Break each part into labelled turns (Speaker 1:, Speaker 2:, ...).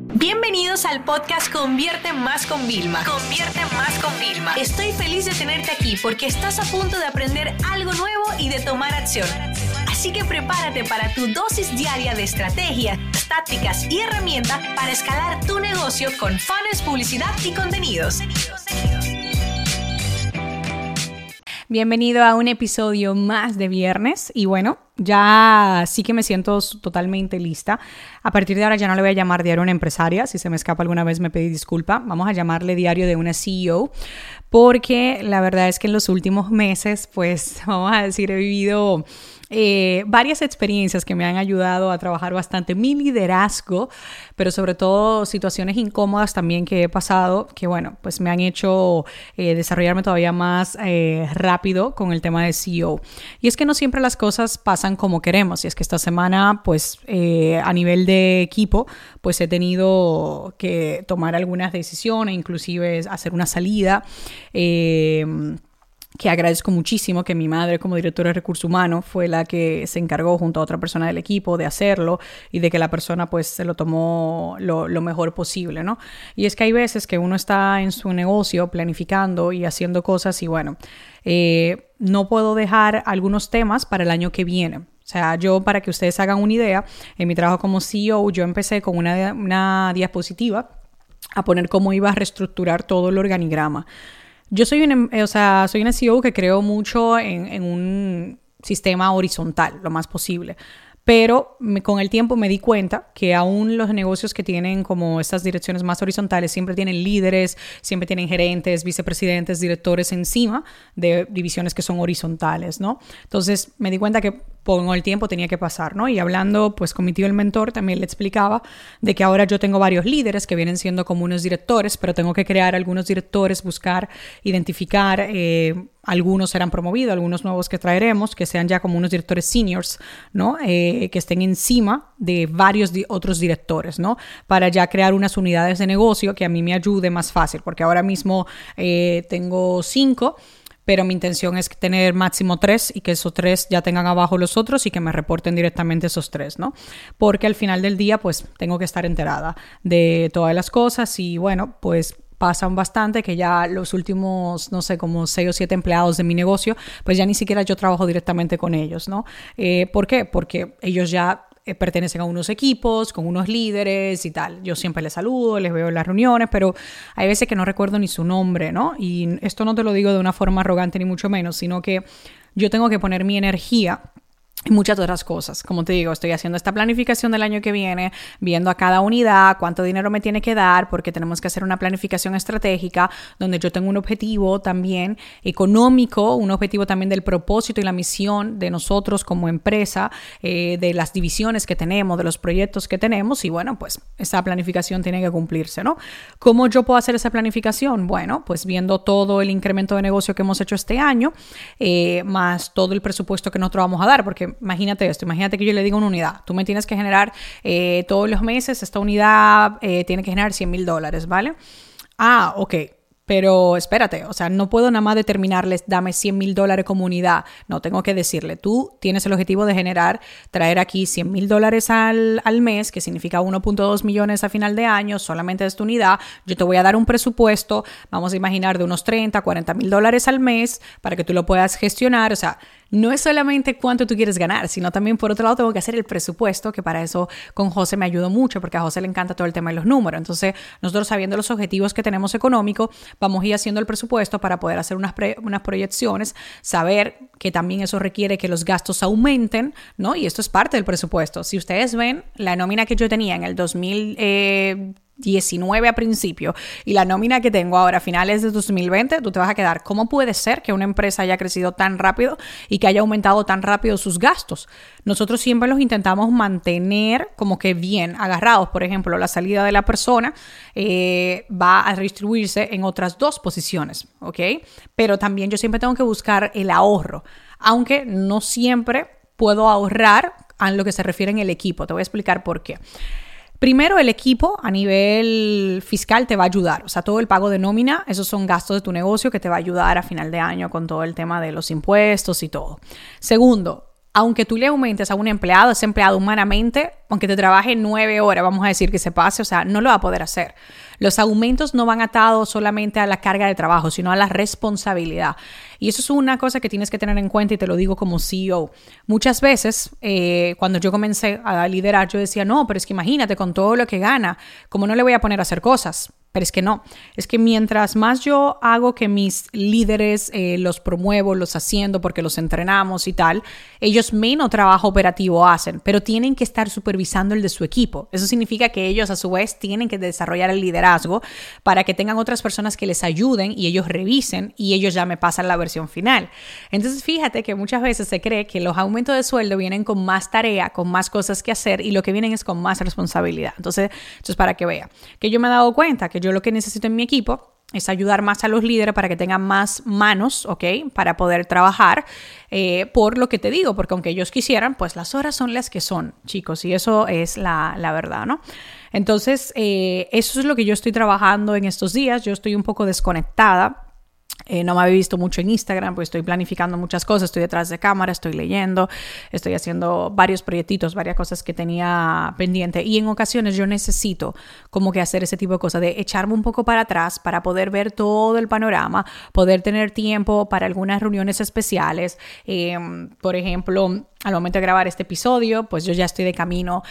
Speaker 1: Bienvenidos al podcast Convierte Más con Vilma. Convierte Más con Vilma. Estoy feliz de tenerte aquí porque estás a punto de aprender algo nuevo y de tomar acción. Así que prepárate para tu dosis diaria de estrategias, tácticas y herramientas para escalar tu negocio con funnels, publicidad y contenidos.
Speaker 2: Bienvenido a un episodio más de viernes y bueno, ya sí que me siento totalmente lista. A partir de ahora ya no le voy a llamar diario a una empresaria, si se me escapa alguna vez me pedí disculpa. Vamos a llamarle diario de una CEO porque la verdad es que en los últimos meses, pues vamos a decir, he vivido varias experiencias que me han ayudado a trabajar bastante mi liderazgo, pero sobre todo situaciones incómodas también que he pasado, que bueno, pues me han hecho desarrollarme todavía más rápido con el tema de CEO. Y es que no siempre las cosas pasan como queremos, y es que esta semana, pues a nivel de equipo, pues he tenido que tomar algunas decisiones, inclusive hacer una salida, que agradezco muchísimo que mi madre como directora de recursos humanos fue la que se encargó junto a otra persona del equipo de hacerlo y de que la persona pues se lo tomó lo mejor posible, ¿no? Y es que hay veces que uno está en su negocio planificando y haciendo cosas y bueno, no puedo dejar algunos temas para el año que viene. O sea, yo para que ustedes hagan una idea, en mi trabajo como CEO yo empecé con una diapositiva a poner cómo iba a reestructurar todo el organigrama. Yo soy una CEO que creo mucho en un sistema horizontal, lo más posible. Pero con el tiempo me di cuenta que aún los negocios que tienen como estas direcciones más horizontales siempre tienen líderes, siempre tienen gerentes, vicepresidentes, directores encima de divisiones que son horizontales, ¿no? Entonces me di cuenta que con el tiempo tenía que pasar, ¿no? Y hablando pues con mi tío el mentor también le explicaba de que ahora yo tengo varios líderes que vienen siendo como unos directores, pero tengo que crear algunos directores, buscar, identificar, algunos serán promovidos, algunos nuevos que traeremos, que sean ya como unos directores seniors, ¿no? Que estén encima de varios otros directores, ¿no? Para ya crear unas unidades de negocio que a mí me ayude más fácil, porque ahora mismo tengo 5, pero mi intención es tener máximo 3 y que esos 3 ya tengan abajo los otros y que me reporten directamente esos 3, ¿no? Porque al final del día, pues, tengo que estar enterada de todas las cosas y, bueno, pues pasan bastante que ya los últimos, no sé, como 6 o 7 empleados de mi negocio, pues ya ni siquiera yo trabajo directamente con ellos, ¿no? ¿Por qué? Porque ellos ya pertenecen a unos equipos, con unos líderes y tal. Yo siempre les saludo, les veo en las reuniones, pero hay veces que no recuerdo ni su nombre, ¿no? Y esto no te lo digo de una forma arrogante ni mucho menos, sino que yo tengo que poner mi energía y muchas otras cosas. Como te digo, estoy haciendo esta planificación del año que viene, viendo a cada unidad cuánto dinero me tiene que dar, porque tenemos que hacer una planificación estratégica donde yo tengo un objetivo también económico, un objetivo también del propósito y la misión de nosotros como empresa, de las divisiones que tenemos, de los proyectos que tenemos y bueno, pues esa planificación tiene que cumplirse, ¿no? ¿Cómo yo puedo hacer esa planificación? Bueno, pues viendo todo el incremento de negocio que hemos hecho este año, más todo el presupuesto que nosotros vamos a dar, porque imagínate esto, imagínate que yo le digo una unidad, tú me tienes que generar todos los meses, esta unidad tiene que generar $100,000, ¿vale? Ah, ok, pero espérate, o sea, no puedo nada más determinarles, dame $100,000 como unidad, no, tengo que decirle, tú tienes el objetivo de traer aquí $100,000 al mes, que significa 1.2 millones a final de año, solamente de esta unidad, yo te voy a dar un presupuesto, vamos a imaginar de unos $30,000-$40,000 al mes, para que tú lo puedas gestionar, o sea, no es solamente cuánto tú quieres ganar, sino también por otro lado tengo que hacer el presupuesto, que para eso con José me ayudó mucho, porque a José le encanta todo el tema de los números. Entonces, nosotros sabiendo los objetivos que tenemos económicos, vamos a ir haciendo el presupuesto para poder hacer unas proyecciones, saber que también eso requiere que los gastos aumenten, ¿no? Y esto es parte del presupuesto. Si ustedes ven la nómina que yo tenía en el 2019 a principio y la nómina que tengo ahora a finales de 2020, tú te vas a quedar, ¿cómo puede ser que una empresa haya crecido tan rápido y que haya aumentado tan rápido sus gastos? Nosotros siempre los intentamos mantener como que bien agarrados. Por ejemplo, la salida de la persona va a redistribuirse en otras 2 posiciones, ¿ok? Pero también yo siempre tengo que buscar el ahorro, aunque no siempre puedo ahorrar a lo que se refiere en el equipo. Te voy a explicar por qué. Primero, el equipo a nivel fiscal te va a ayudar. O sea, todo el pago de nómina, esos son gastos de tu negocio que te va a ayudar a final de año con todo el tema de los impuestos y todo. Segundo, aunque tú le aumentes a un empleado, ese empleado humanamente, aunque te trabaje 9 horas, vamos a decir que se pase, o sea, no lo va a poder hacer. Los aumentos no van atados solamente a la carga de trabajo, sino a la responsabilidad. Y eso es una cosa que tienes que tener en cuenta y te lo digo como CEO. Muchas veces, cuando yo comencé a liderar, yo decía, no, pero es que imagínate con todo lo que gana, ¿cómo no le voy a poner a hacer cosas? Pero es que no, es que mientras más yo hago que mis líderes los promuevo, los asciendo porque los entrenamos y tal, ellos menos trabajo operativo hacen, pero tienen que estar supervisando el de su equipo. Eso significa que ellos a su vez tienen que desarrollar el liderazgo para que tengan otras personas que les ayuden y ellos revisen y ellos ya me pasan la versión final. Entonces fíjate que muchas veces se cree que los aumentos de sueldo vienen con más tarea, con más cosas que hacer y lo que vienen es con más responsabilidad. Entonces, esto es para que vea que yo me he dado cuenta que yo lo que necesito en mi equipo es ayudar más a los líderes para que tengan más manos, ¿ok? Para poder trabajar por lo que te digo, porque aunque ellos quisieran, pues las horas son las que son, chicos, y eso es la verdad, ¿no? Entonces, eso es lo que yo estoy trabajando en estos días. Yo estoy un poco desconectada. No me había visto mucho en Instagram, pues estoy planificando muchas cosas, estoy detrás de cámara, estoy leyendo, estoy haciendo varios proyectitos, varias cosas que tenía pendiente y en ocasiones yo necesito como que hacer ese tipo de cosas, de echarme un poco para atrás para poder ver todo el panorama, poder tener tiempo para algunas reuniones especiales, por ejemplo, al momento de grabar este episodio, pues yo ya estoy de camino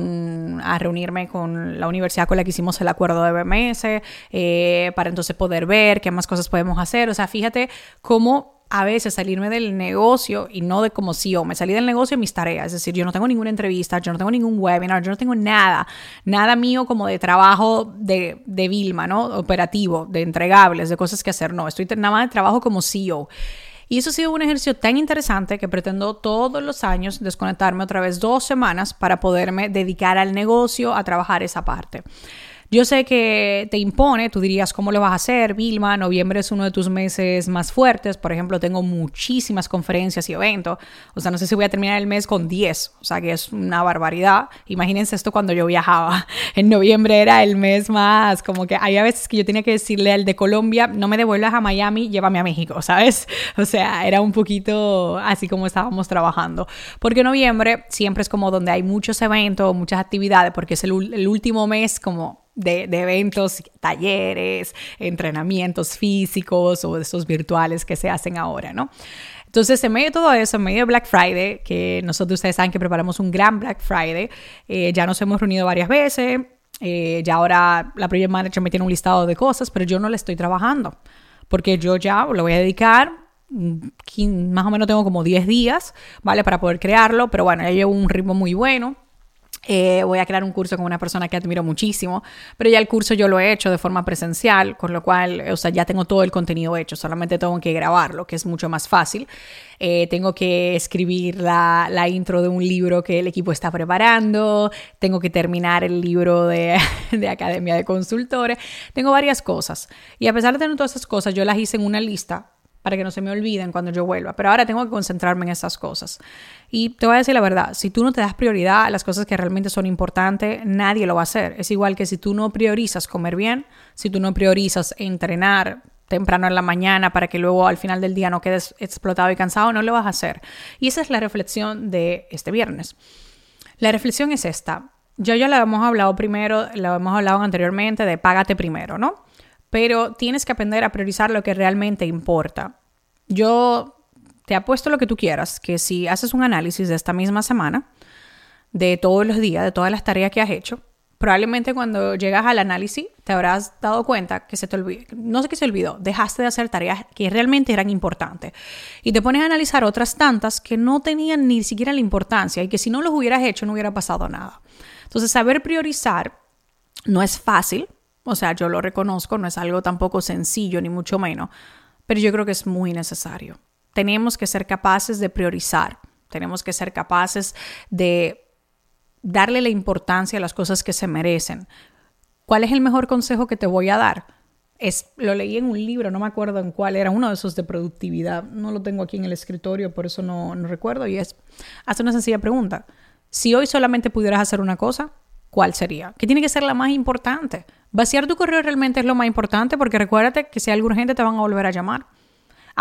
Speaker 2: a reunirme con la universidad con la que hicimos el acuerdo de BMS, para entonces poder ver qué más cosas podemos hacer. O sea, fíjate cómo a veces salirme del negocio y no de como CEO, me salí del negocio en mis tareas, es decir, yo no tengo ninguna entrevista, yo no tengo ningún webinar, yo no tengo nada mío como de trabajo de Vilma, ¿no? Operativo, de entregables, de cosas que hacer, no, estoy nada más de trabajo como CEO. Y eso ha sido un ejercicio tan interesante que pretendo todos los años desconectarme otra vez 2 semanas para poderme dedicar al negocio, a trabajar esa parte. Yo sé que te impone, tú dirías, ¿cómo lo vas a hacer, Vilma? Noviembre es uno de tus meses más fuertes. Por ejemplo, tengo muchísimas conferencias y eventos. O sea, no sé si voy a terminar el mes con 10. O sea, que es una barbaridad. Imagínense esto cuando yo viajaba. En noviembre era el mes más, como que hay a veces que yo tenía que decirle al de Colombia, no me devuelvas a Miami, llévame a México, ¿sabes? O sea, era un poquito así como estábamos trabajando. Porque noviembre siempre es como donde hay muchos eventos, muchas actividades, porque es el último mes como de eventos, talleres, entrenamientos físicos o de esos virtuales que se hacen ahora, ¿no? Entonces, en medio de todo eso, en medio de Black Friday, que ustedes saben que preparamos un gran Black Friday, ya nos hemos reunido varias veces, ya ahora la Project Manager me tiene un listado de cosas, pero yo no le estoy trabajando, porque yo ya lo voy a dedicar, más o menos tengo como 10 días, ¿vale? Para poder crearlo, pero bueno, ya llevo un ritmo muy bueno. Voy a crear un curso con una persona que admiro muchísimo, pero ya el curso yo lo he hecho de forma presencial, con lo cual, o sea, ya tengo todo el contenido hecho, solamente tengo que grabarlo, que es mucho más fácil. Tengo que escribir la intro de un libro que el equipo está preparando, tengo que terminar el libro de Academia de Consultores, tengo varias cosas. Y a pesar de tener todas esas cosas, yo las hice en una lista para que no se me olviden cuando yo vuelva. Pero ahora tengo que concentrarme en esas cosas. Y te voy a decir la verdad, si tú no te das prioridad a las cosas que realmente son importantes, nadie lo va a hacer. Es igual que si tú no priorizas comer bien, si tú no priorizas entrenar temprano en la mañana para que luego al final del día no quedes explotado y cansado, no lo vas a hacer. Y esa es la reflexión de este viernes. La reflexión es esta. Ya la hemos hablado anteriormente de págate primero, ¿no? Pero tienes que aprender a priorizar lo que realmente importa. Yo te apuesto lo que tú quieras, que si haces un análisis de esta misma semana, de todos los días, de todas las tareas que has hecho, probablemente cuando llegas al análisis te habrás dado cuenta que se te olvidó, no sé qué se olvidó, dejaste de hacer tareas que realmente eran importantes. Y te pones a analizar otras tantas que no tenían ni siquiera la importancia y que si no los hubieras hecho no hubiera pasado nada. Entonces, saber priorizar no es fácil. O sea, yo lo reconozco, no es algo tampoco sencillo, ni mucho menos, pero yo creo que es muy necesario. Tenemos que ser capaces de priorizar, tenemos que ser capaces de darle la importancia a las cosas que se merecen. ¿Cuál es el mejor consejo que te voy a dar? Lo leí en un libro, no me acuerdo en cuál, era uno de esos de productividad, no lo tengo aquí en el escritorio, por eso no recuerdo, y hace una sencilla pregunta. Si hoy solamente pudieras hacer una cosa, ¿cuál sería? ¿Qué tiene que ser la más importante? Vaciar tu correo realmente es lo más importante porque recuérdate que si hay algo urgente te van a volver a llamar. Ahora,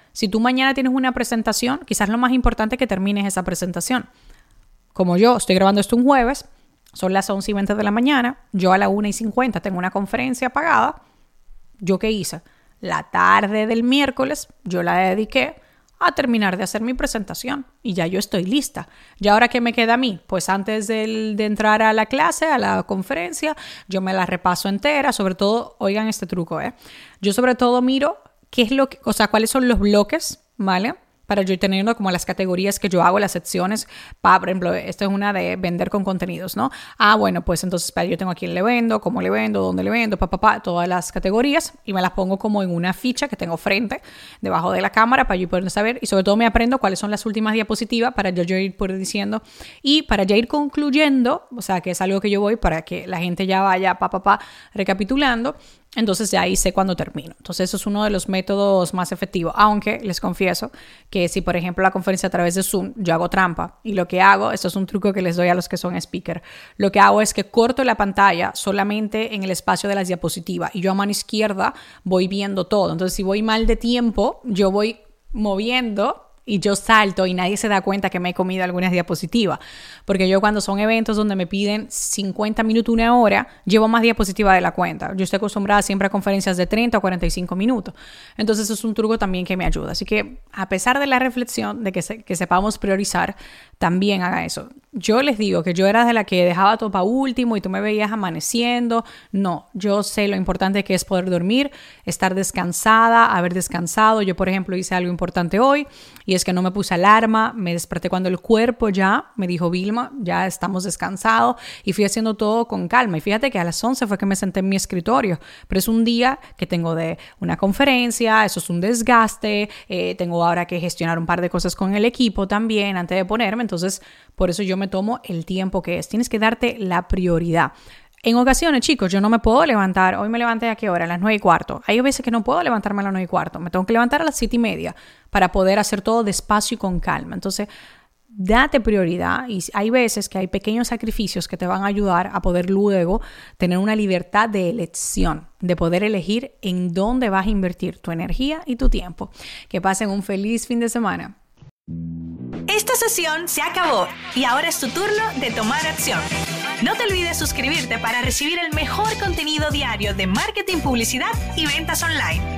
Speaker 2: Si tú mañana tienes una presentación, quizás lo más importante es que termines esa presentación. Como yo estoy grabando esto un jueves, son las 11:20 de la mañana, yo a las 1:50 tengo una conferencia pagada. ¿Yo qué hice? La tarde del miércoles yo la dediqué a terminar de hacer mi presentación y ya yo estoy lista. ¿Y ahora qué me queda a mí? Pues antes de entrar a la clase, a la conferencia, yo me la repaso entera. Sobre todo, oigan este truco, yo sobre todo miro qué es lo que, o sea, cuáles son los bloques, ¿vale? Para yo ir teniendo como las categorías que yo hago, las secciones. Por ejemplo, esta es una de vender con contenidos, ¿no? Bueno, pues entonces yo tengo aquí le vendo, cómo le vendo, dónde le vendo, todas las categorías y me las pongo como en una ficha que tengo frente, debajo de la cámara para yo poder saber y sobre todo me aprendo cuáles son las últimas diapositivas para yo ir diciendo y para ya ir concluyendo, o sea, que es algo que yo voy para que la gente ya vaya recapitulando. Entonces ya ahí sé cuándo termino. Entonces eso es uno de los métodos más efectivos. Aunque les confieso que si por ejemplo la conferencia a través de Zoom, yo hago trampa. Y lo que hago, esto es un truco que les doy a los que son speaker. Lo que hago es que corto la pantalla solamente en el espacio de las diapositivas. Y yo a mano izquierda voy viendo todo. Entonces si voy mal de tiempo, yo voy moviendo y yo salto y nadie se da cuenta que me he comido algunas diapositivas. Porque yo cuando son eventos donde me piden 50 minutos, 1 hora, llevo más diapositivas de la cuenta. Yo estoy acostumbrada siempre a conferencias de 30 o 45 minutos. Entonces eso es un truco también que me ayuda. Así que a pesar de la reflexión de que sepamos priorizar, también haga eso. Yo les digo que yo era de la que dejaba todo para último y tú me veías amaneciendo. No, yo sé lo importante que es poder dormir, estar descansada, haber descansado. Yo, por ejemplo, hice algo importante hoy y es que no me puse alarma, me desperté cuando el cuerpo ya me dijo, Vilma, ya estamos descansados y fui haciendo todo con calma. Y fíjate que a las 11 fue que me senté en mi escritorio, pero es un día que tengo de una conferencia, eso es un desgaste, tengo ahora que gestionar un par de cosas con el equipo también antes de ponerme, entonces por eso yo me tomo el tiempo que es. Tienes que darte la prioridad. En ocasiones, chicos, yo no me puedo levantar. Hoy me levanté ¿a qué hora? A las 9:15. Hay veces que no puedo levantarme a las 9:15. Me tengo que levantar a las 7:30 para poder hacer todo despacio y con calma. Entonces, date prioridad. Y hay veces que hay pequeños sacrificios que te van a ayudar a poder luego tener una libertad de elección, de poder elegir en dónde vas a invertir tu energía y tu tiempo. Que pasen un feliz fin de semana.
Speaker 1: Esta sesión se acabó y ahora es tu turno de tomar acción. No te olvides suscribirte para recibir el mejor contenido diario de marketing, publicidad y ventas online.